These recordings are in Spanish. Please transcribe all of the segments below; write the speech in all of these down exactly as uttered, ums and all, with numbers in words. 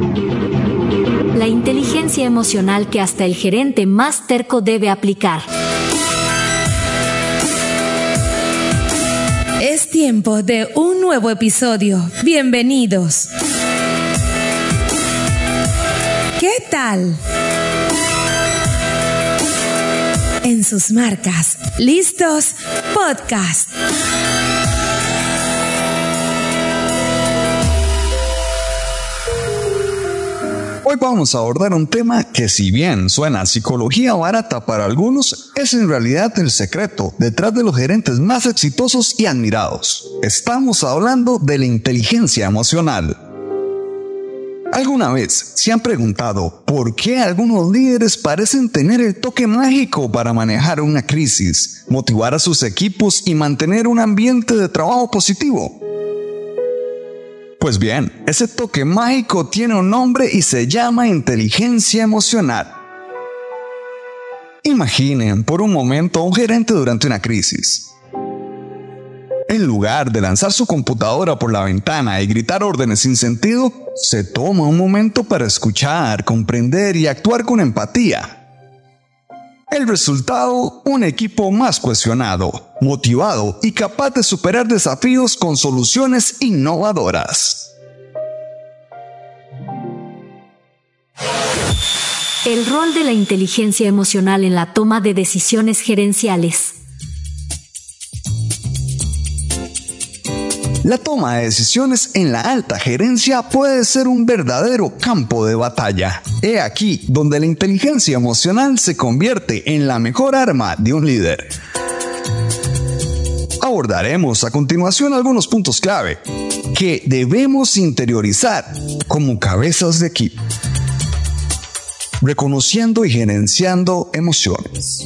La inteligencia emocional que hasta el gerente más terco debe aplicar. Es tiempo de un nuevo episodio. Bienvenidos. ¿Qué tal? En sus marcas, listos, podcast. Hoy vamos a abordar un tema que, si bien suena a psicología barata para algunos, es en realidad el secreto detrás de los gerentes más exitosos y admirados. Estamos hablando de la inteligencia emocional. ¿Alguna vez se han preguntado por qué algunos líderes parecen tener el toque mágico para manejar una crisis, motivar a sus equipos y mantener un ambiente de trabajo positivo? Pues bien, ese toque mágico tiene un nombre y se llama inteligencia emocional. Imaginen por un momento a un gerente durante una crisis. En lugar de lanzar su computadora por la ventana y gritar órdenes sin sentido, se toma un momento para escuchar, comprender y actuar con empatía. El resultado, un equipo más cohesionado, motivado y capaz de superar desafíos con soluciones innovadoras. El rol de la inteligencia emocional en la toma de decisiones gerenciales. La toma de decisiones en la alta gerencia puede ser un verdadero campo de batalla. He aquí donde la inteligencia emocional se convierte en la mejor arma de un líder. Abordaremos a continuación algunos puntos clave que debemos interiorizar como cabezas de equipo, reconociendo y gerenciando emociones.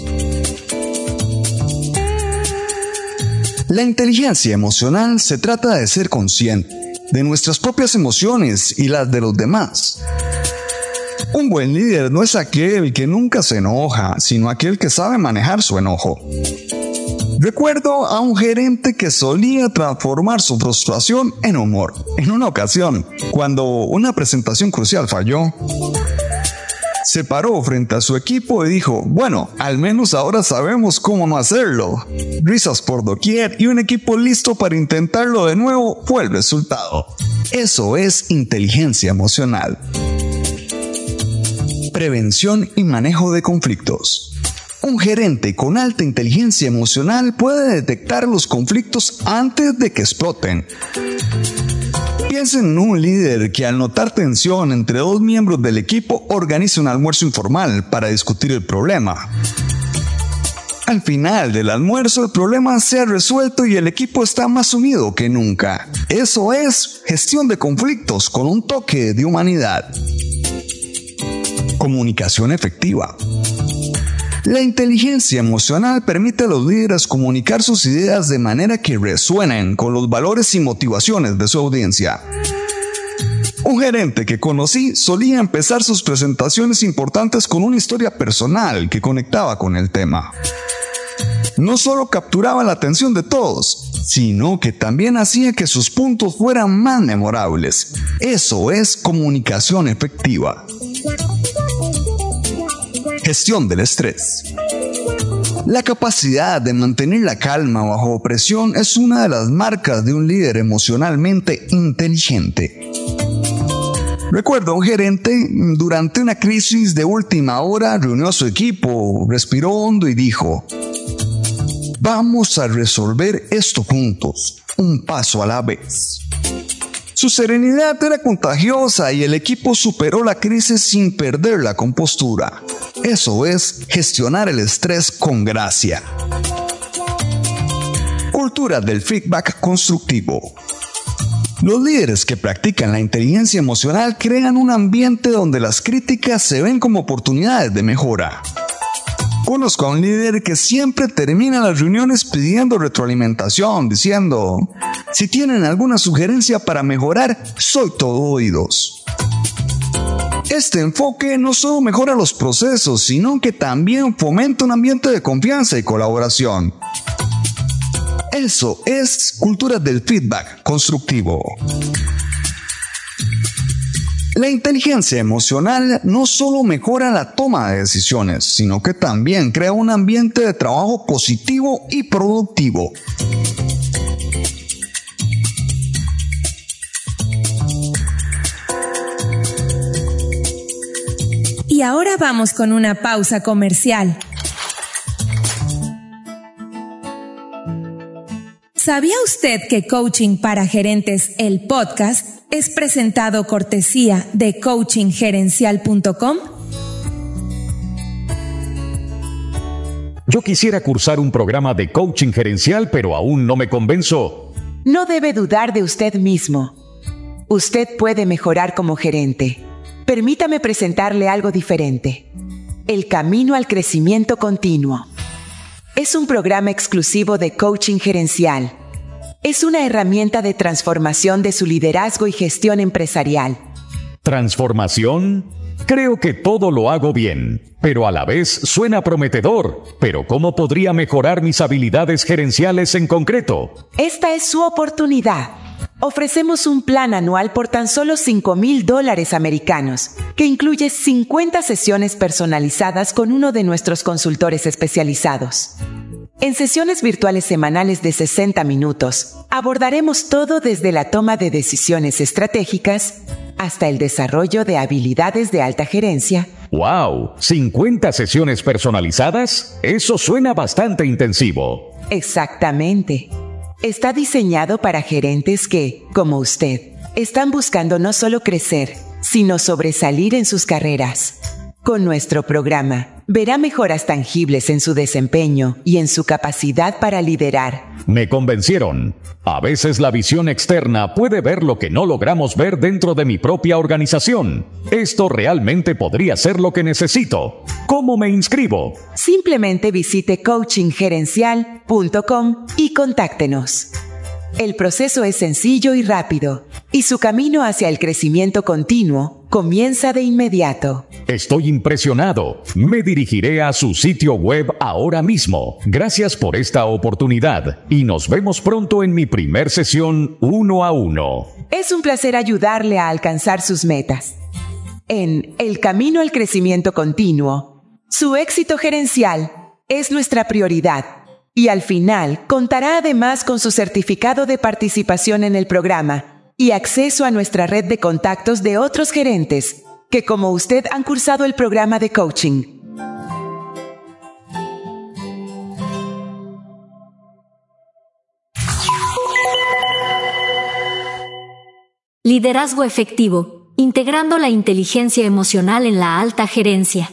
La inteligencia emocional se trata de ser consciente de nuestras propias emociones y las de los demás. Un buen líder no es aquel que nunca se enoja, sino aquel que sabe manejar su enojo. Recuerdo a un gerente que solía transformar su frustración en humor. En una ocasión, cuando una presentación crucial falló, se paró frente a su equipo y dijo: bueno, al menos ahora sabemos cómo no hacerlo. Risas por doquier y un equipo listo para intentarlo de nuevo fue el resultado. Eso es inteligencia emocional. Prevención y manejo de conflictos. Un gerente con alta inteligencia emocional puede detectar los conflictos antes de que exploten. Piensen en un líder que, al notar tensión entre dos miembros del equipo, organiza un almuerzo informal para discutir el problema. Al final del almuerzo, el problema se ha resuelto y el equipo está más unido que nunca. Eso es gestión de conflictos con un toque de humanidad. Comunicación efectiva. La inteligencia emocional permite a los líderes comunicar sus ideas de manera que resuenen con los valores y motivaciones de su audiencia. Un gerente que conocí solía empezar sus presentaciones importantes con una historia personal que conectaba con el tema. No solo capturaba la atención de todos, sino que también hacía que sus puntos fueran más memorables. Eso es comunicación efectiva. Gestión del estrés. La capacidad de mantener la calma bajo presión es una de las marcas de un líder emocionalmente inteligente. Recuerdo a un gerente durante una crisis de última hora reunió a su equipo, respiró hondo y dijo: vamos a resolver esto juntos, un paso a la vez. Su serenidad era contagiosa y el equipo superó la crisis sin perder la compostura. Eso es gestionar el estrés con gracia. Cultura del feedback constructivo. Los líderes que practican la inteligencia emocional crean un ambiente donde las críticas se ven como oportunidades de mejora. Conozco a un líder que siempre termina las reuniones pidiendo retroalimentación, diciendo: si tienen alguna sugerencia para mejorar, soy todo oídos. Este enfoque no solo mejora los procesos, sino que también fomenta un ambiente de confianza y colaboración. Eso es cultura del feedback constructivo. La inteligencia emocional no solo mejora la toma de decisiones, sino que también crea un ambiente de trabajo positivo y productivo. Y ahora vamos con una pausa comercial. ¿Sabía usted que Coaching para Gerentes, el podcast, es presentado cortesía de coaching gerencial punto com? Yo quisiera cursar un programa de coaching gerencial, pero aún no me convenzo. No debe dudar de usted mismo. Usted puede mejorar como gerente. Permítame presentarle algo diferente. El Camino al Crecimiento Continuo. Es un programa exclusivo de coaching gerencial. Es una herramienta de transformación de su liderazgo y gestión empresarial. ¿Transformación? Creo que todo lo hago bien, pero a la vez suena prometedor. Pero ¿cómo podría mejorar mis habilidades gerenciales en concreto? Esta es su oportunidad. Ofrecemos un plan anual por tan solo cinco mil dólares americanos, que incluye cincuenta sesiones personalizadas con uno de nuestros consultores especializados. En sesiones virtuales semanales de sesenta minutos, abordaremos todo desde la toma de decisiones estratégicas hasta el desarrollo de habilidades de alta gerencia. ¡Wow! ¿cincuenta sesiones personalizadas? Eso suena bastante intensivo. Exactamente. Está diseñado para gerentes que, como usted, están buscando no solo crecer, sino sobresalir en sus carreras. Con nuestro programa, verá mejoras tangibles en su desempeño y en su capacidad para liderar. Me convencieron. A veces la visión externa puede ver lo que no logramos ver dentro de mi propia organización. Esto realmente podría ser lo que necesito. ¿Cómo me inscribo? Simplemente visite coaching gerencial punto com y contáctenos. El proceso es sencillo y rápido, y su camino hacia el crecimiento continuo comienza de inmediato. Estoy impresionado. Me dirigiré a su sitio web ahora mismo. Gracias por esta oportunidad y nos vemos pronto en mi primer sesión uno a uno. Es un placer ayudarle a alcanzar sus metas. En El Camino al Crecimiento Continuo, su éxito gerencial es nuestra prioridad. Y al final, contará además con su certificado de participación en el programa y acceso a nuestra red de contactos de otros gerentes que, como usted, han cursado el programa de coaching. Liderazgo efectivo, integrando la inteligencia emocional en la alta gerencia.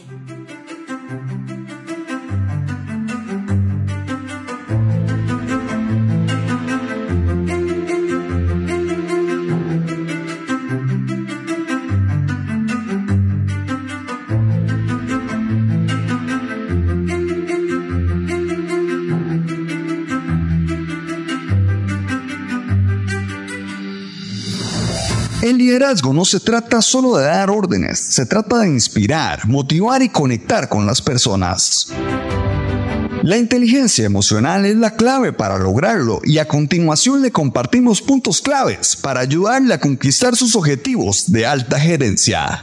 El liderazgo no se trata solo de dar órdenes, se trata de inspirar, motivar y conectar con las personas. La inteligencia emocional es la clave para lograrlo y a continuación le compartimos puntos claves para ayudarle a conquistar sus objetivos de alta gerencia.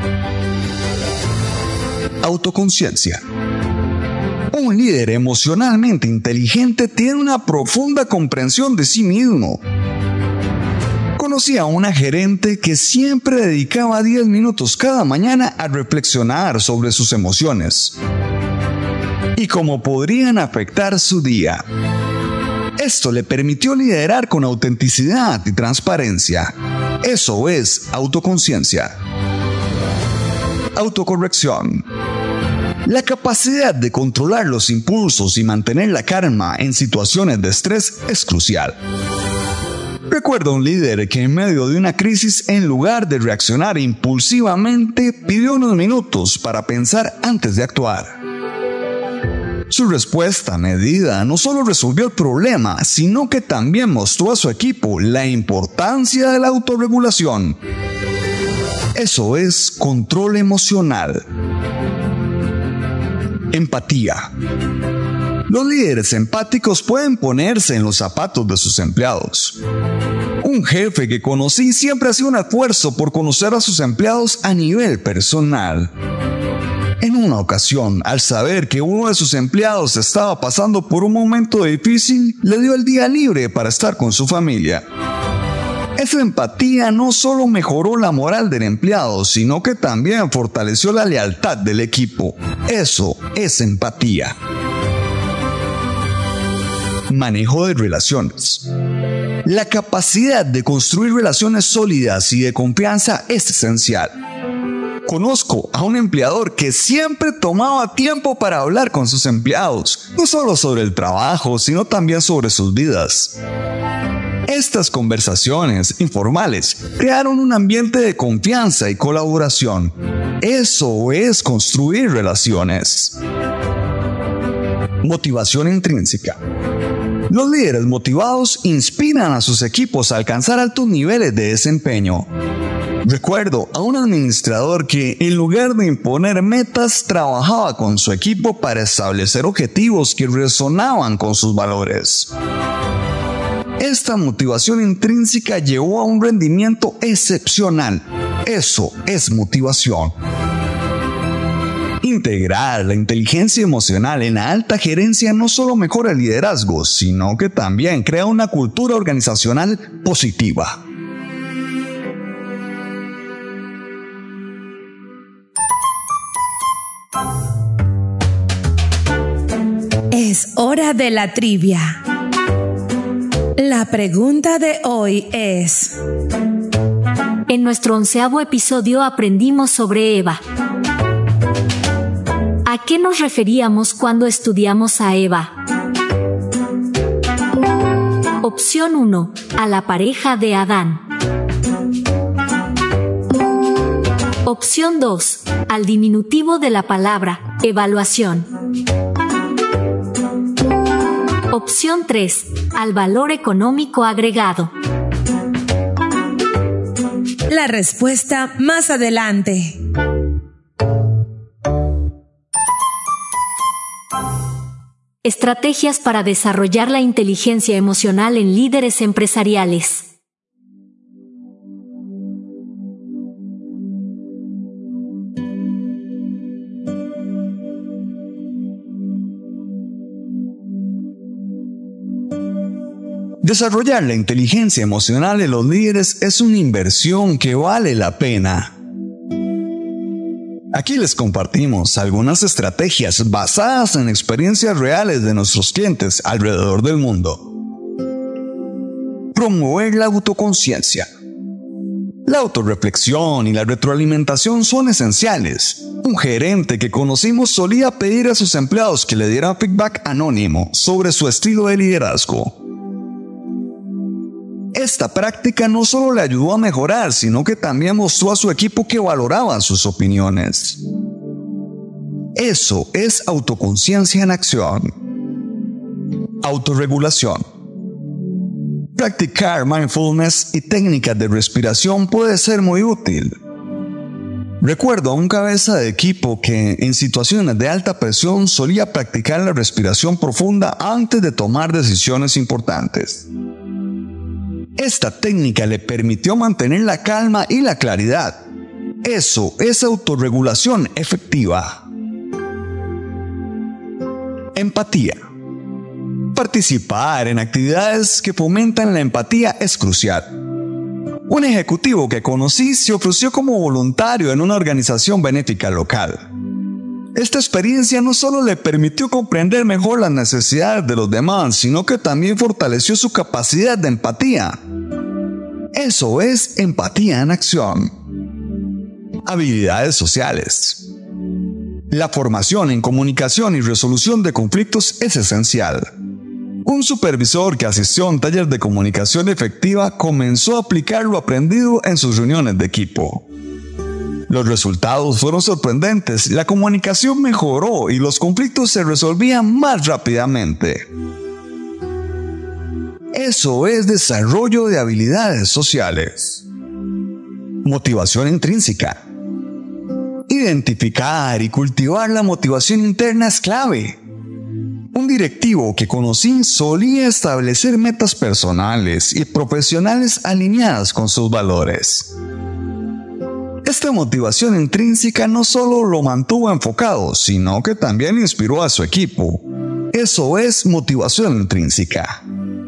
Autoconciencia. Un líder emocionalmente inteligente tiene una profunda comprensión de sí mismo. Conocí a una gerente que siempre dedicaba diez minutos cada mañana a reflexionar sobre sus emociones y cómo podrían afectar su día. Esto le permitió liderar con autenticidad y transparencia. Eso es autoconciencia. Autocorrección. La capacidad de controlar los impulsos y mantener la calma en situaciones de estrés es crucial. Recuerdo a un líder que en medio de una crisis, en lugar de reaccionar impulsivamente, pidió unos minutos para pensar antes de actuar. Su respuesta medida no solo resolvió el problema, sino que también mostró a su equipo la importancia de la autorregulación. Eso es control emocional. Empatía. Los líderes empáticos pueden ponerse en los zapatos de sus empleados. Un jefe que conocí siempre hacía un esfuerzo por conocer a sus empleados a nivel personal. En una ocasión, al saber que uno de sus empleados estaba pasando por un momento difícil, le dio el día libre para estar con su familia. Esa empatía no solo mejoró la moral del empleado, sino que también fortaleció la lealtad del equipo. Eso es empatía. Manejo de relaciones. La capacidad de construir relaciones sólidas y de confianza es esencial. Conozco a un empleador que siempre tomaba tiempo para hablar con sus empleados, no solo sobre el trabajo, sino también sobre sus vidas. Estas conversaciones informales crearon un ambiente de confianza y colaboración. Eso es construir relaciones. Motivación intrínseca. Los líderes motivados inspiran a sus equipos a alcanzar altos niveles de desempeño. Recuerdo a un administrador que, en lugar de imponer metas, trabajaba con su equipo para establecer objetivos que resonaban con sus valores. Esta motivación intrínseca llevó a un rendimiento excepcional. Eso es motivación. Integrar la inteligencia emocional en la alta gerencia no solo mejora el liderazgo, sino que también crea una cultura organizacional positiva. Es hora de la trivia. La pregunta de hoy es: en nuestro onceavo episodio aprendimos sobre Eva. ¿A qué nos referíamos cuando estudiamos a Eva? Opción uno. A la pareja de Adán. Opción dos. Al diminutivo de la palabra evaluación. Opción tres. Al valor económico agregado. La respuesta más adelante. Estrategias para desarrollar la inteligencia emocional en líderes empresariales. Desarrollar la inteligencia emocional en los líderes es una inversión que vale la pena. Aquí les compartimos algunas estrategias basadas en experiencias reales de nuestros clientes alrededor del mundo. Promover la autoconciencia. La autorreflexión y la retroalimentación son esenciales. Un gerente que conocimos solía pedir a sus empleados que le dieran feedback anónimo sobre su estilo de liderazgo. Esta práctica no solo le ayudó a mejorar, sino que también mostró a su equipo que valoraban sus opiniones. Eso es autoconciencia en acción. Autorregulación. Practicar mindfulness y técnicas de respiración puede ser muy útil. Recuerdo a un cabeza de equipo que, en situaciones de alta presión, solía practicar la respiración profunda antes de tomar decisiones importantes. Esta técnica le permitió mantener la calma y la claridad. Eso es autorregulación efectiva. Empatía. Participar en actividades que fomentan la empatía es crucial. Un ejecutivo que conocí se ofreció como voluntario en una organización benéfica local. Esta experiencia no solo le permitió comprender mejor las necesidades de los demás, sino que también fortaleció su capacidad de empatía. Eso es empatía en acción. Habilidades sociales. La formación en comunicación y resolución de conflictos es esencial. Un supervisor que asistió a un taller de comunicación efectiva comenzó a aplicar lo aprendido en sus reuniones de equipo. Los resultados fueron sorprendentes, la comunicación mejoró y los conflictos se resolvían más rápidamente. Eso es desarrollo de habilidades sociales. Motivación intrínseca. Identificar y cultivar la motivación interna es clave. Un directivo que conocí solía establecer metas personales y profesionales alineadas con sus valores. Esta motivación intrínseca no solo lo mantuvo enfocado, sino que también inspiró a su equipo. Eso es motivación intrínseca.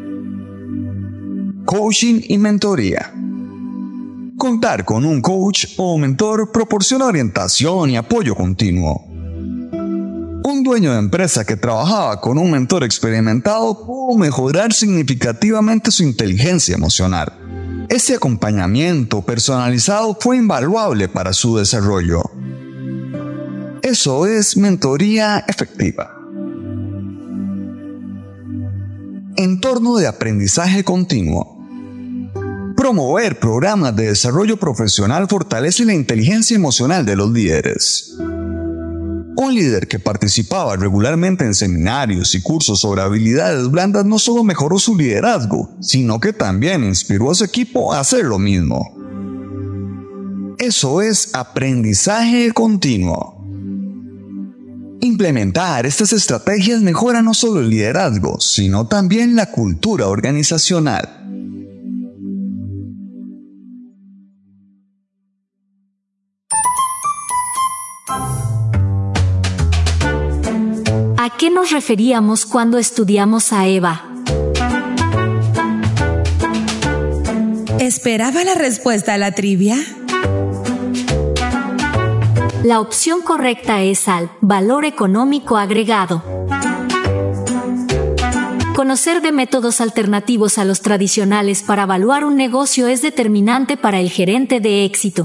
Coaching y mentoría. Contar con un coach o mentor proporciona orientación y apoyo continuo. Un dueño de empresa que trabajaba con un mentor experimentado pudo mejorar significativamente su inteligencia emocional. Este acompañamiento personalizado fue invaluable para su desarrollo. Eso es mentoría efectiva. Entorno de aprendizaje continuo. Promover programas de desarrollo profesional fortalece la inteligencia emocional de los líderes. Un líder que participaba regularmente en seminarios y cursos sobre habilidades blandas no solo mejoró su liderazgo, sino que también inspiró a su equipo a hacer lo mismo. Eso es aprendizaje continuo. Implementar estas estrategias mejora no solo el liderazgo, sino también la cultura organizacional. ¿A qué nos referíamos cuando estudiamos a Eva? ¿Esperaba la respuesta a la trivia? La opción correcta es al valor económico agregado. Conocer de métodos alternativos a los tradicionales para evaluar un negocio es determinante para el gerente de éxito.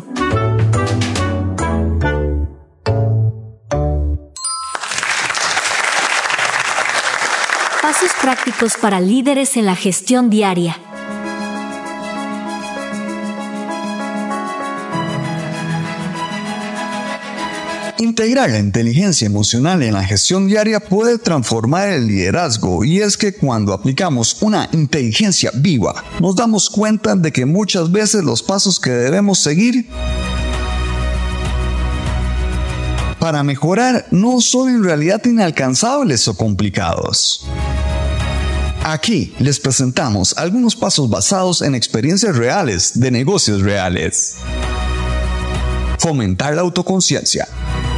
Pasos prácticos para líderes en la gestión diaria. Integrar la inteligencia emocional en la gestión diaria puede transformar el liderazgo, y es que cuando aplicamos una inteligencia viva, nos damos cuenta de que muchas veces los pasos que debemos seguir para mejorar no son en realidad inalcanzables o complicados. Aquí les presentamos algunos pasos basados en experiencias reales de negocios reales. Fomentar la autoconciencia.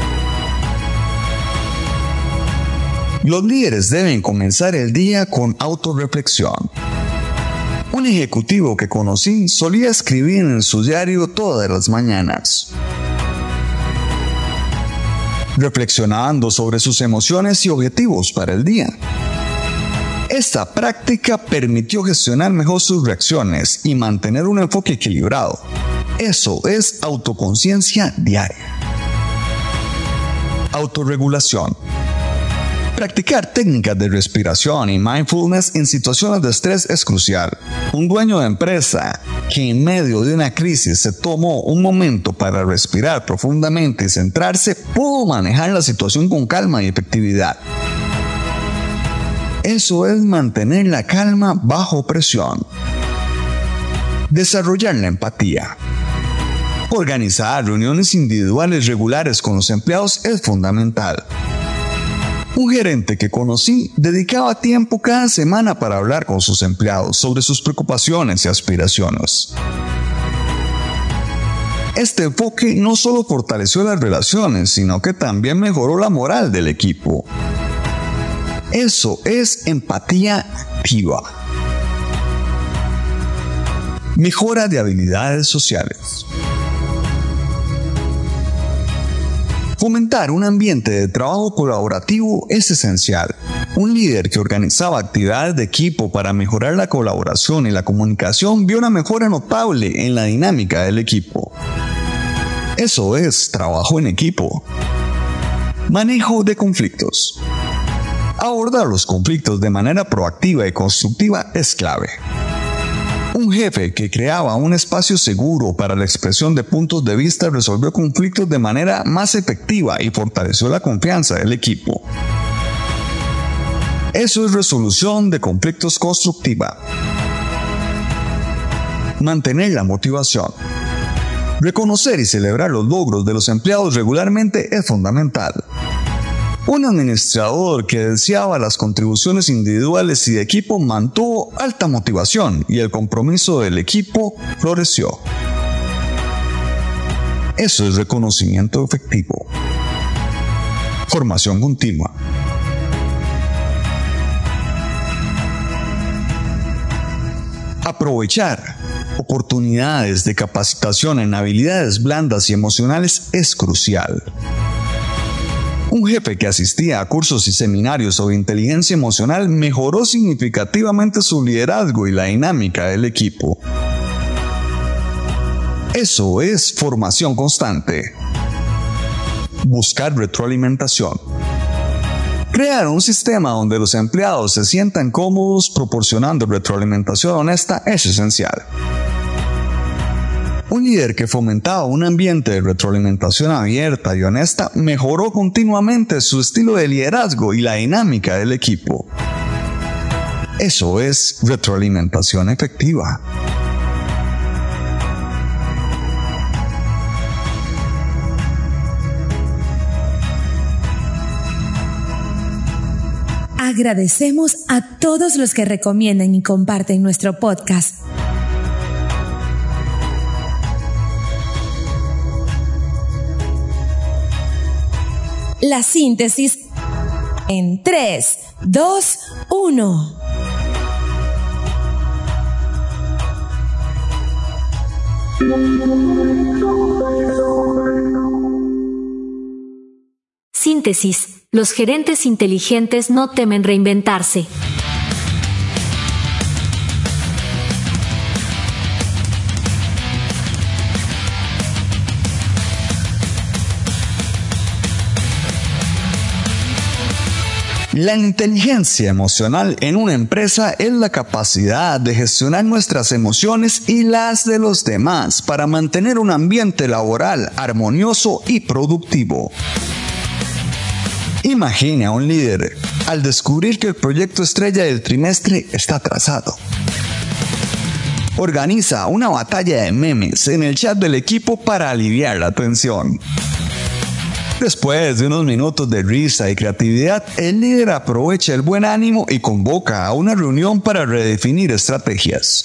Los líderes deben comenzar el día con autorreflexión. Un ejecutivo que conocí solía escribir en su diario todas las mañanas, reflexionando sobre sus emociones y objetivos para el día. Esta práctica permitió gestionar mejor sus reacciones y mantener un enfoque equilibrado. Eso es autoconciencia diaria. Autorregulación. Practicar técnicas de respiración y mindfulness en situaciones de estrés es crucial. Un dueño de empresa que en medio de una crisis se tomó un momento para respirar profundamente y centrarse pudo manejar la situación con calma y efectividad. Eso es mantener la calma bajo presión. Desarrollar la empatía. Organizar reuniones individuales regulares con los empleados es fundamental. Un gerente que conocí dedicaba tiempo cada semana para hablar con sus empleados sobre sus preocupaciones y aspiraciones. Este enfoque no solo fortaleció las relaciones, sino que también mejoró la moral del equipo. Eso es empatía activa. Mejora de habilidades sociales. Fomentar un ambiente de trabajo colaborativo es esencial. Un líder que organizaba actividades de equipo para mejorar la colaboración y la comunicación vio una mejora notable en la dinámica del equipo. Eso es trabajo en equipo. Manejo de conflictos. Abordar los conflictos de manera proactiva y constructiva es clave. Un jefe que creaba un espacio seguro para la expresión de puntos de vista resolvió conflictos de manera más efectiva y fortaleció la confianza del equipo. Eso es resolución de conflictos constructiva. Mantener la motivación. Reconocer y celebrar los logros de los empleados regularmente es fundamental. Un administrador que deseaba las contribuciones individuales y de equipo mantuvo alta motivación y el compromiso del equipo floreció. Eso es reconocimiento efectivo. Formación continua. Aprovechar oportunidades de capacitación en habilidades blandas y emocionales es crucial. Un jefe que asistía a cursos y seminarios sobre inteligencia emocional mejoró significativamente su liderazgo y la dinámica del equipo. Eso es formación constante. Buscar retroalimentación. Crear un sistema donde los empleados se sientan cómodos proporcionando retroalimentación honesta es esencial. Un líder que fomentaba un ambiente de retroalimentación abierta y honesta mejoró continuamente su estilo de liderazgo y la dinámica del equipo. Eso es retroalimentación efectiva. Agradecemos a todos los que recomiendan y comparten nuestro podcast. La síntesis en tres, dos, uno. Síntesis. Los gerentes inteligentes no temen reinventarse. La inteligencia emocional en una empresa es la capacidad de gestionar nuestras emociones y las de los demás para mantener un ambiente laboral armonioso y productivo. Imagine a un líder al descubrir que el proyecto estrella del trimestre está atrasado. Organiza una batalla de memes en el chat del equipo para aliviar la tensión. Después de unos minutos de risa y creatividad, el líder aprovecha el buen ánimo y convoca a una reunión para redefinir estrategias.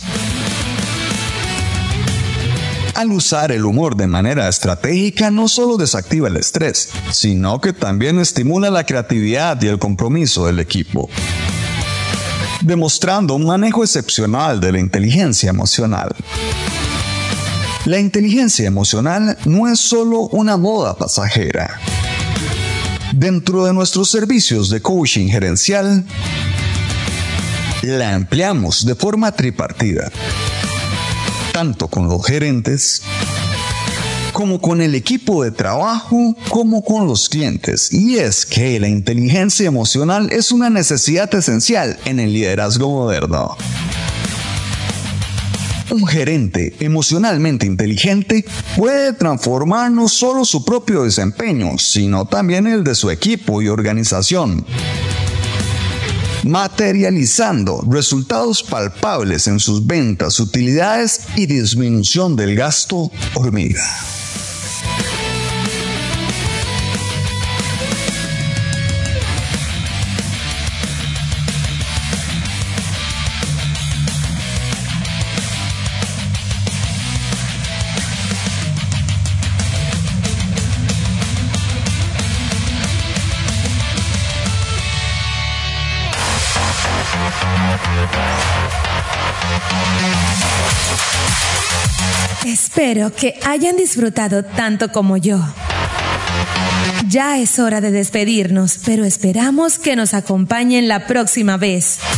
Al usar el humor de manera estratégica, no solo desactiva el estrés, sino que también estimula la creatividad y el compromiso del equipo, demostrando un manejo excepcional de la inteligencia emocional. La inteligencia emocional no es solo una moda pasajera. Dentro de nuestros servicios de coaching gerencial, la empleamos de forma tripartida, tanto con los gerentes, como con el equipo de trabajo, como con los clientes. Y es que la inteligencia emocional es una necesidad esencial en el liderazgo moderno. Un gerente emocionalmente inteligente puede transformar no solo su propio desempeño, sino también el de su equipo y organización, materializando resultados palpables en sus ventas, utilidades y disminución del gasto hormiga. Espero que hayan disfrutado tanto como yo. Ya es hora de despedirnos, pero esperamos que nos acompañen la próxima vez.